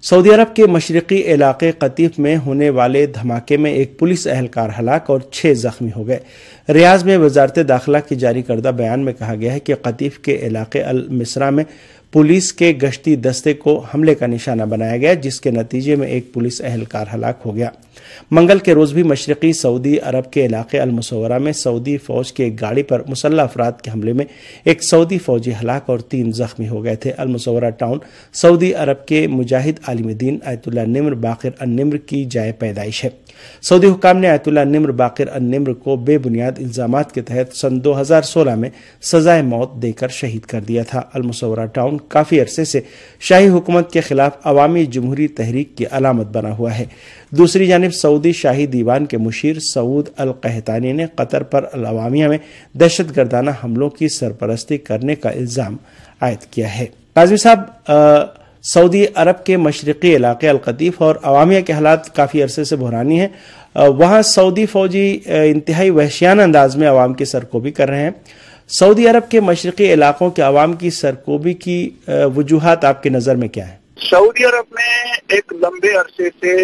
سعودی عرب کے مشرقی علاقے قطیف میں ہونے والے دھماکے میں ایک پولیس اہلکار ہلاک اور 6 زخمی ہو گئے۔ ریاض میں وزارت داخلہ کی جاری کردہ بیان میں کہا گیا ہے کہ قطیف کے علاقے المسرا میں پولیس کے گشتی دستے کو حملے کا نشانہ بنایا گیا، جس کے نتیجے میں ایک پولیس اہلکار ہلاک ہو گیا۔ منگل کے روز بھی مشرقی سعودی عرب کے علاقے المصورہ میں سعودی فوج کی ایک گاڑی پر مسلح افراد کے حملے میں ایک سعودی فوجی ہلاک اور 3 زخمی ہو گئے تھے۔ المصورہ ٹاؤن سعودی عرب کے مجاہد عالم دین آیت اللہ نمر باقر النمر کی جائے پیدائش ہے۔ سعودی حکام نے آیت اللہ نمر باقر النمر کو بے بنیاد الزامات کے تحت سن 2016 میں سزائے موت دے کر شہید کر دیا تھا۔ المصورہ ٹاؤن کافی عرصے سے شاہی حکومت کے خلاف عوامی جمہوری تحریک کی علامت بنا ہوا ہے۔ دوسری جانب سعودی شاہی دیوان کے مشیر سعود القحطانی نے قطر پر العوامیہ میں دہشت گردانہ حملوں کی سرپرستی کرنے کا الزام عائد کیا ہے۔ قاضی صاحب، سعودی عرب کے مشرقی علاقے القطیف اور عوامیہ کے حالات کافی عرصے سے بحرانی ہیں۔ وہاں سعودی فوجی انتہائی وحشیانہ انداز میں عوام کی سرکوبی کر رہے ہیں۔ سعودی عرب کے مشرقی علاقوں کے عوام کی سرکوبی کی وجوہات آپ کی نظر میں کیا ہیں؟ سعودی عرب میں ایک لمبے عرصے سے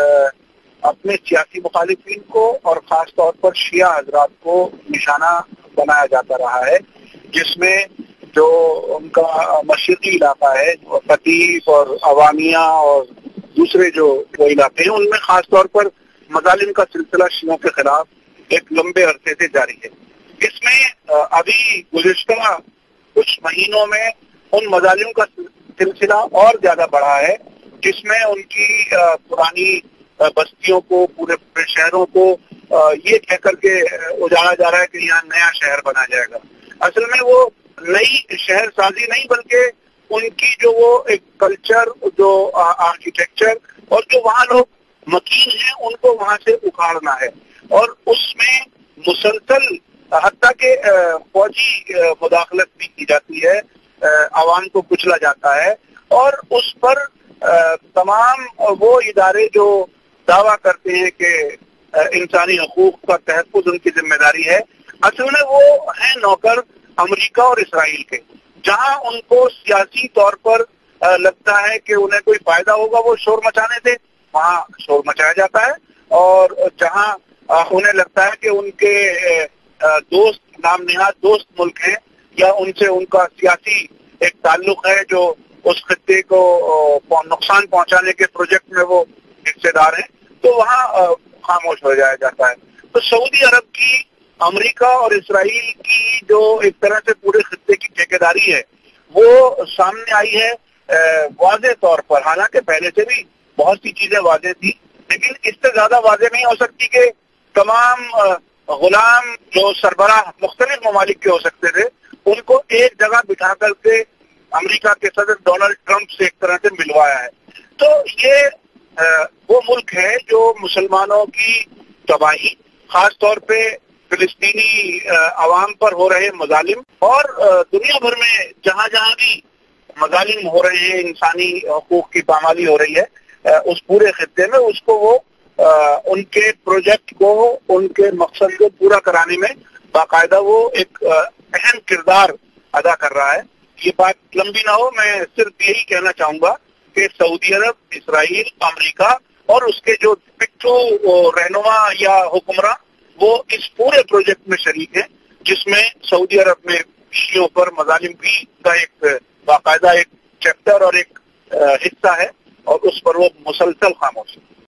اپنے سیاسی مخالفین کو اور خاص طور پر شیعہ حضرات کو نشانہ بنایا جاتا رہا ہے، جس میں جو ان کا مشرقی علاقہ ہے قطیف اور عوامیہ اور دوسرے جو علاقے ہیں، ان میں خاص طور پر مظالم کا سلسلہ شیعوں کے خلاف ایک لمبے عرصے سے جاری ہے۔ اس میں ابھی گزشتہ کچھ مہینوں میں ان مظالم کا سلسلہ اور زیادہ بڑھا ہے، جس میں ان کی پرانی بستیوں کو، پورے شہروں کو یہ کہہ کر کے اجاڑا جا رہا ہے کہ یہاں نیا شہر بنا جائے گا۔ اصل میں وہ نئی شہر سازی نہیں، بلکہ ان کی جو وہ ایک کلچر، جو آرکیٹیکچر اور جو وہاں لوگ مکین ہیں ان کو وہاں سے اکھاڑنا ہے، اور اس میں مسلسل حتیٰ کہ فوجی مداخلت بھی کی جاتی ہے، عوام کو کچلا جاتا ہے، اور اس پر تمام وہ ادارے جو دعویٰ کرتے ہیں کہ انسانی حقوق کا تحفظ ان کی ذمہ داری ہے، اصل میں وہ ہیں نوکر امریکہ اور اسرائیل کے۔ جہاں ان کو سیاسی طور پر لگتا ہے کہ انہیں کوئی فائدہ ہوگا وہ شور مچانے سے، وہاں شور مچایا جاتا ہے، اور جہاں انہیں لگتا ہے کہ ان کے دوست، نام نہاد دوست ملک ہیں یا ان سے ان کا سیاسی ایک تعلق ہے جو اس خطے کو نقصان پہنچانے کے پروجیکٹ میں وہ حصے دار ہیں، تو وہاں خاموش ہو جایا جاتا ہے۔ تو سعودی عرب کی امریکہ اور اسرائیل کی جو ایک طرح سے پورے خطے کی ٹھیکیداری ہے وہ سامنے آئی ہے واضح طور پر۔ حالانکہ پہلے سے بھی بہت سی چیزیں واضح تھی، لیکن اس سے زیادہ واضح نہیں ہو سکتی کہ تمام غلام جو سربراہ مختلف ممالک کے ہو سکتے تھے، ان کو ایک جگہ بٹھا کر کے امریکہ کے صدر ڈونلڈ ٹرمپ سے ایک طرح سے ملوایا ہے۔ تو یہ وہ ملک ہے جو مسلمانوں کی تباہی، خاص طور پہ فلسطینی عوام پر ہو رہے مظالم، اور دنیا بھر میں جہاں جہاں بھی مظالم ہو رہے ہیں، انسانی حقوق کی پامالی ہو رہی ہے، اس پورے خطے میں اس کو وہ ان کے پروجیکٹ کو، ان کے مقصد کو پورا کرانے میں باقاعدہ وہ ایک اہم کردار ادا کر رہا ہے۔ یہ بات لمبی نہ ہو، میں صرف یہی کہنا چاہوں گا کہ سعودی عرب، اسرائیل، امریکہ اور اس کے جو پٹھو رہنما یا حکمراں، وہ اس پورے پروجیکٹ میں شریک ہیں، جس میں سعودی عرب میں شیعوں پر مظالم بھی کا ایک باقاعدہ ایک چیپٹر اور ایک حصہ ہے، اور اس پر وہ مسلسل خاموش ہے۔